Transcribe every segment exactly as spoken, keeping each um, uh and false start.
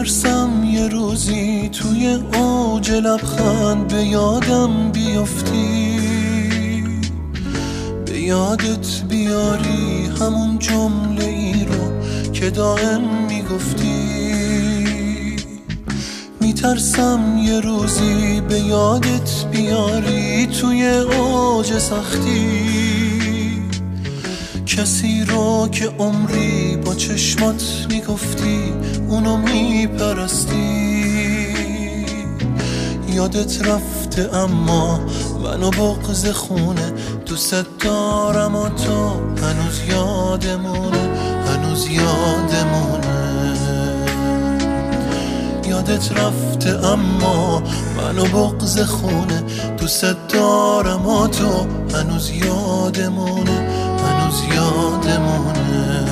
میترسم یه روزی توی اوج لبخند به یادم بیفتی، به یادت بیاری همون جمله ای رو که دائم میگفتی. میترسم یه روزی به یادت بیاری توی اوج سختی، کسی رو که عمری با چشمات میگفتی اونو میپرستی. یادت رفته اما منو بغض خونه، دوست دارم و تو هنوز یادمونه، هنوز یادمونه. یادت رفته اما منو بغض خونه، دوست دارم و تو هنوز یادمونه، هنوز یادمونه.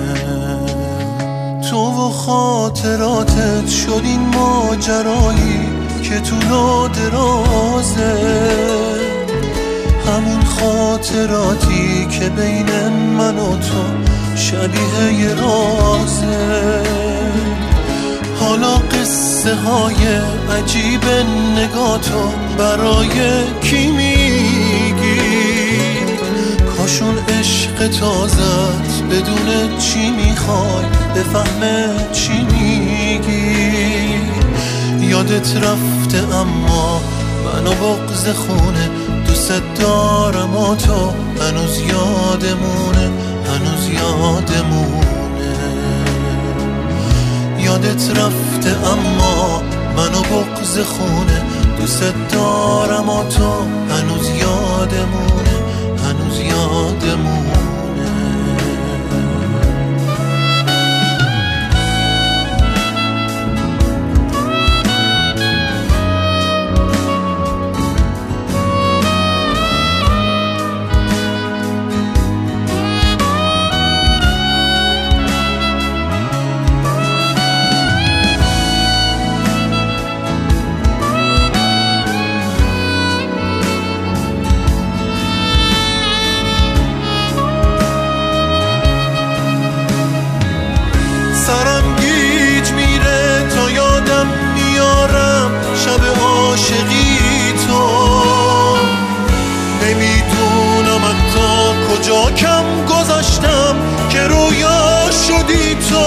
تو و خاطراتت شد این ماجرایی که طول و درازه، همون خاطراتی که بین من و تو شبیه یه رازه. حالا قصه های عجیب نگاتو برای کی میگی؟ کاشون عشق تازت بدون چی میخوای بفهمه چی میگی. یادت رفته اما منو بغض خونه، دوست دارم و تو هنوز یادمونه، هنوز یادمونه. یادت رفته اما منو بغض خونه، دوست دارم و تو هنوز یادمونه، هنوز یادمونه. سرم گیج میره تا یادم میارم شب عاشقی تو، نمیدونم حتی کجا کم گذاشتم که رویا شدی تو.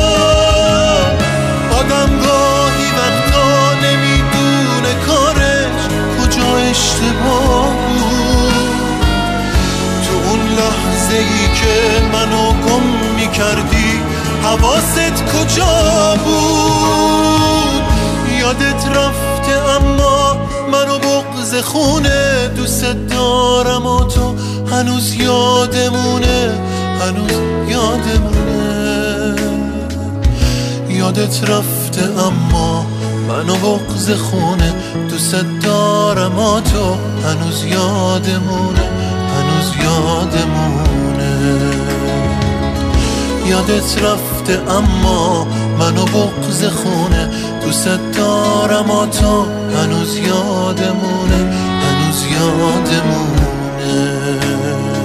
آدم گاهی وقتا نمیدونه کارش کجا اشتباه بود. تو اون لحظه ای که منو گم میکردی حواست کجا بود؟ یادت رفته اما منو بغض خونه، دوست دارم و تو هنوز یادمونه، هنوز یادمونه. یادت رفته اما منو بغض خونه، دوست دارم و تو هنوز یادمونه، هنوز یادمونه. یادت رفته اما منو بغض خونه، دوست دارم و تو هنوز یادمونه، هنوز یادمونه.